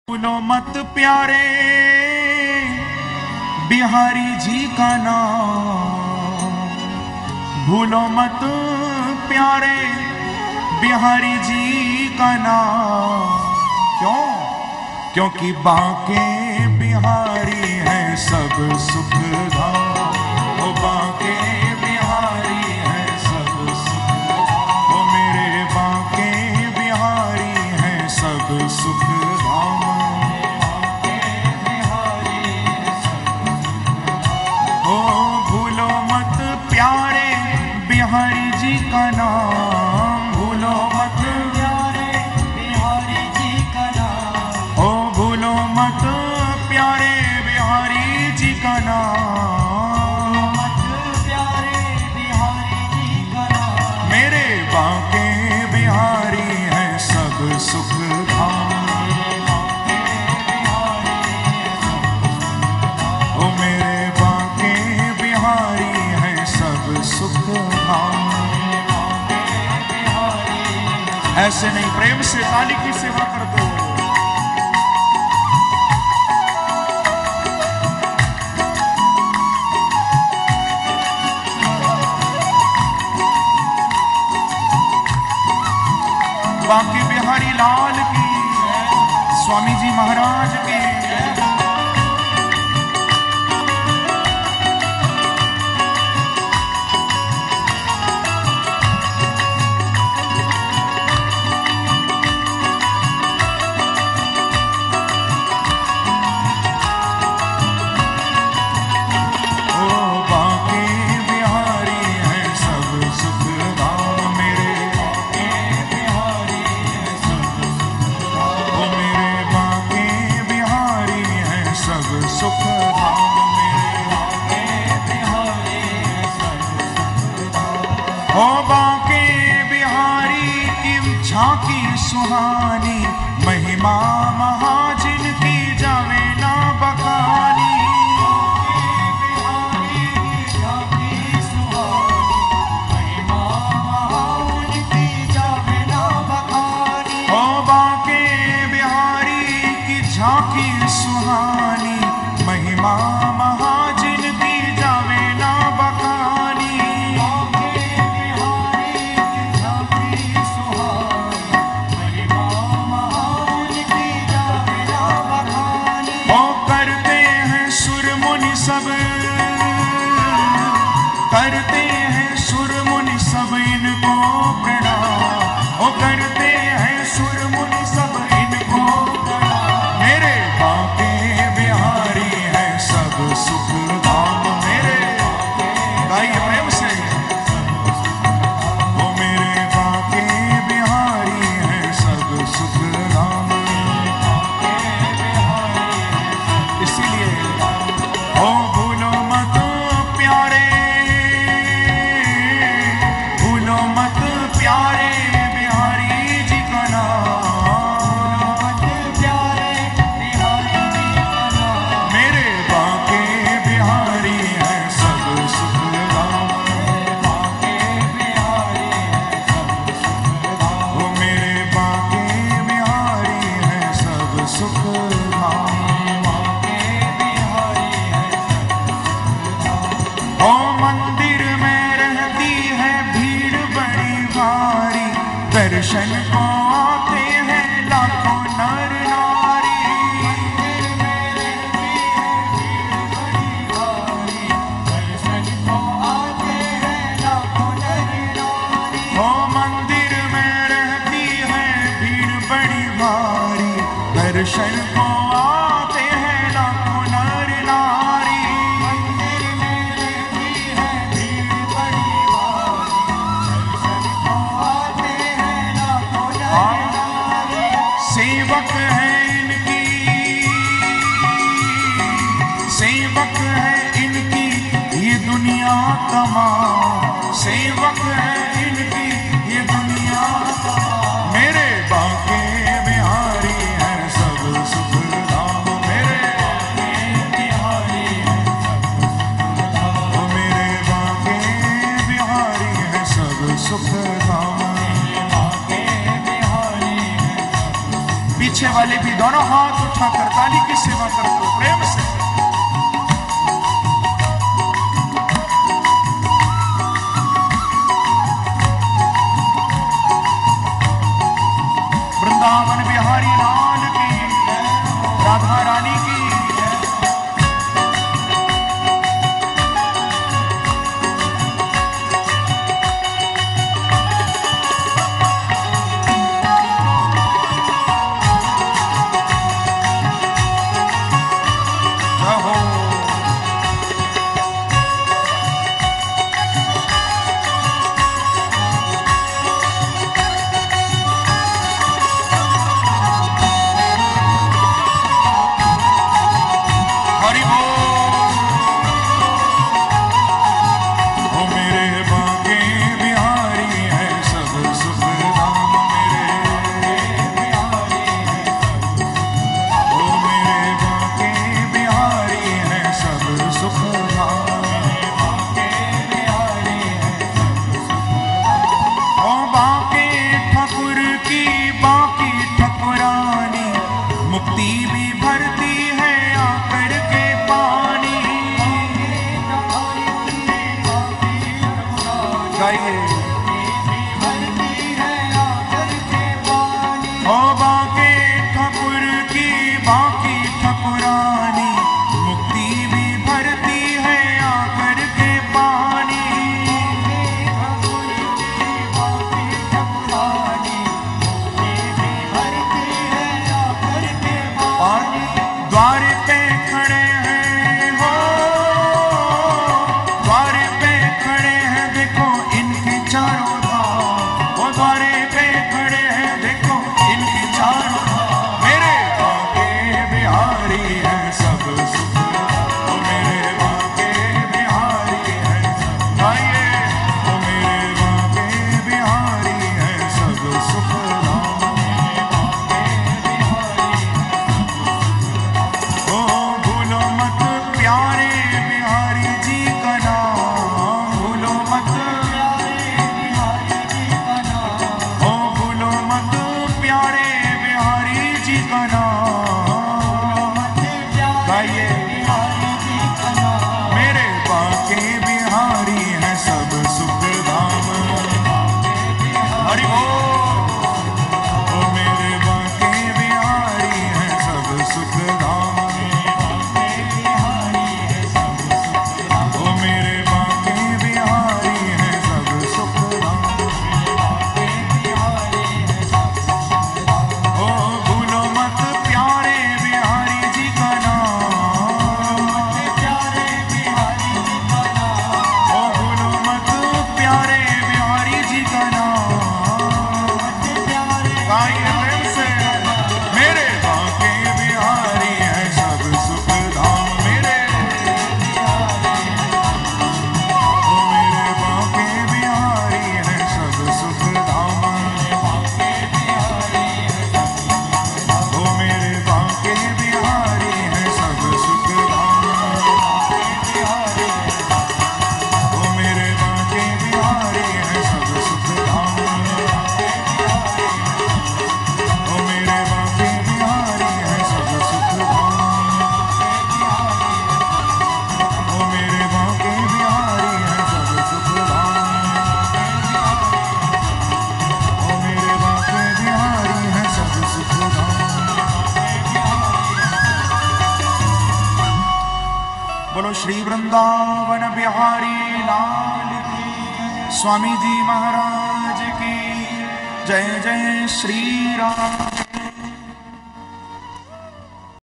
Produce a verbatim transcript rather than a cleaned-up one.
भूलो मत प्यारे बिहारी जी का नाम, भूलो मत प्यारे बिहारी जी का नाम। क्यों? क्योंकि बांके बिहारी हैं सब सुख धाम। वो बांके बिहारी हैं सब सुख धाम। वो मेरे बांके बिहारी हैं सब सुख धाम। ओ भूलो मत प्यारे बिहारी जी का नाम, भूलो मत प्यारे बिहारी जी का नाम। ओ भूलो मत प्यारे बिहारी जी का नाम, मत प्यारे बिहारी जी का नाम। मेरे बांके बिहारी हैं सब सुख धाम। ओ मेरे बांके बिहारी हैं सब सुख धाम। ऐसे नहीं, प्रेम से ताली की सेवा कर दो। बांके बिहारी लाल की, स्वामी जी महाराज की। सुख धाम मेरे बिहारी हो बांके बिहारी की झांकी सुहानी, महिमा महाजिन की जावे ना बखानी। बिहारी की झांकी सुहानी, महिमा महाजिन की जावे ना बखानी। हो बांके बिहारी की झांकी सुहानी, महिमा महाजिन की जावे ना बखानी। बांके बिहारी की झांकी सुहानी, महिमा महाजिन की जावे ना बखानी। ओ करते हैं सुर मुनि सब, करते हैं सुर मुनि सब इनको प्रणाम। ओ करते हैं सुर मुनि सब इनको प्रणाम। मेरे बांके बिहारी हैं सब सुख धाम। मेरे गाइए प्रेम से। वो मेरे बांके बिहारी हैं सब सुख धाम। इसीलिए ओ भूलो मत प्यारे, भूलो मत प्यारे बिहारी जी का नाम, मत प्यारे बिहारी जी का नाम। मेरे बांके बिहारी हैं सब सुख धाम। बांके बिहारी हैं सब सुख धाम। वो मेरे बांके बिहारी हैं सब सुख धाम। बांके बिहारी हैं सब सुख धाम। ओ मंदिर में रहती है भीड़ बड़ी भारी, दर्शन को आते हैं लाखों नर नारी। मंदिर में रहती है भीड़ बड़ी भारी, दर्शन को आते हैं लाखों नर नारी। ओ मंदिर में रहती है भीड़ बड़ी भारी, दर्शन को आते हैं लाखों नर नारी। मंदिर में रहती है भीड़ बड़ी भारी, दर्शन को आते हैं लाखों नर नारी। सेवक है इनकी, सेवक है इनकी ये दुनिया तमाम। सेवक है इनकी ये दुनिया तमाम। मेरे बांके बिहारी हैं सब सुख मुक्ति भी भरती है आकर के पानी। गाइए ओ बाके ठकुर की बाकी ठकुरानी, मुक्ति भी भरती है आकर के पानी। और द्वार पे खड़े हैं हो, द्वार पे खड़े हैं देखो इनके चारों धाम। वो द्वारे पे खड़े हैं देखो इनके चारों धाम। मेरे बांके बिहारी हैं सब सुख, वो मेरे बांके बिहारी हैं सब। आइए वो मेरे बांके बिहारी हैं सब सुख धाम। ओ भूलो मत प्यारे बिहारी जी का नाम, भूलो मत ओ भूलो मत प्यारे बिहारी जी का नाम। गाइए मेरे बांके बिहारी हैं सब सुख धाम। हरि बोल। ओ मेरे बांके बिहारी हैं सब सुख धाम। ओ मेरे बांके बिहारी हैं सब सुख धाम। ओ भूलो मत प्यारे बिहारी जी का नाम। ओ भूलो मत प्यारे बिहारी जी का नाम। गाइए प्रेम से। मेरे बांके बिहारी हैं सब सुख धाम। मेरे ओ मेरे बांके बिहारी हैं सब सुख धाम। ओ मेरे बांके बिहारी हैं सब सुख धाम। ओ मेरे बांके बिहारी हैं सब सुख धाम। ओ मेरे बांके बिहारी हैं सब सुख धाम। ओ मेरे बांके बिहारी हैं सब सुख धाम। ओ मेरे बांके बिहारी हैं सब सुख धाम। बोलो श्री वृंदावन बिहारी लाल की, स्वामी जी महाराज की जय। जय श्री राम।